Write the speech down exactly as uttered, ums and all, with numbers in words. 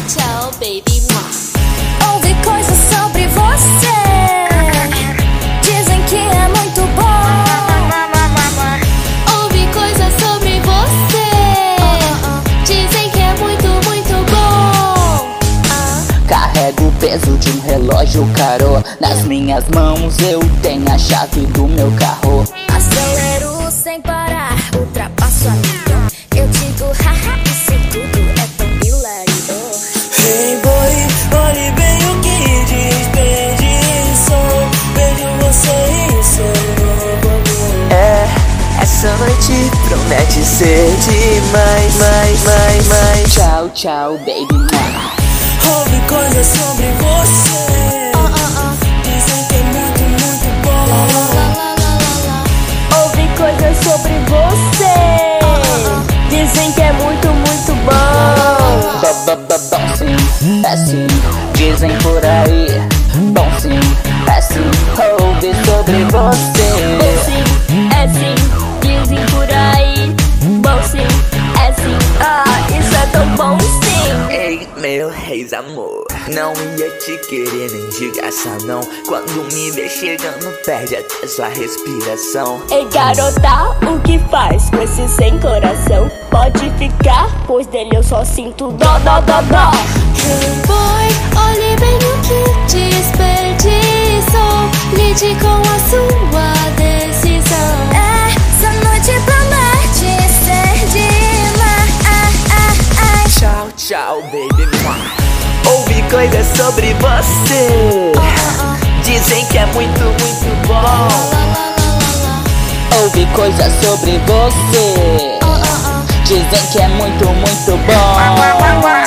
tchau, baby. Ouvi coisas sobre você, dizem que é muito bom. Ouvi coisas sobre você, dizem que é muito, muito bom. Carrego o peso de um relógio caro. Nas minhas mãos eu tenho a chave do meu carro. Acelero sem parar, ultrapasso a milhão. Eu digo, haha, isso tudo é tão hilário. Hey boy, olhe bem o que desperdiçou. Vejo você e seu novo amor. É, essa noite promete ser demais, mais, mais, mais. Tchau, tchau, baby. Ouvi coisas sobre você, dizem que é muito, muito bom. Ouvi coisas sobre você, dizem que é muito, muito bom. Ba, ba, ba, bom sim, é sim, dizem por aí. Bom sim, é sim, ouvi sobre você. Bom sim, é sim, dizem por aí. Bom sim, é sim, ah, isso é tão bom sim. Ei, meu reis amor, não ia te querer nem de graça não. Quando me vê chegando perde até sua respiração. Ei garota, o que faz com esse sem coração? Pode ficar, pois dele eu só sinto dó, dó, dó, dó. Hey boy, olhe bem o que desperdiçou. Lide com a sua decisão. Essa noite promete ser demais. Tchau, tchau, baby. Ouvi coisas sobre você, dizem que é muito, muito bom. Ouvi coisas sobre você, dizem que é muito, muito bom.